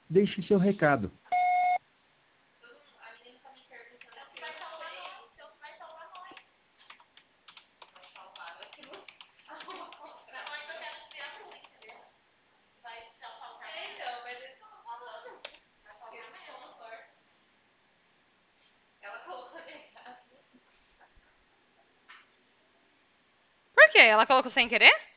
Deixe seu recado. Por quê? Ela colocou sem querer?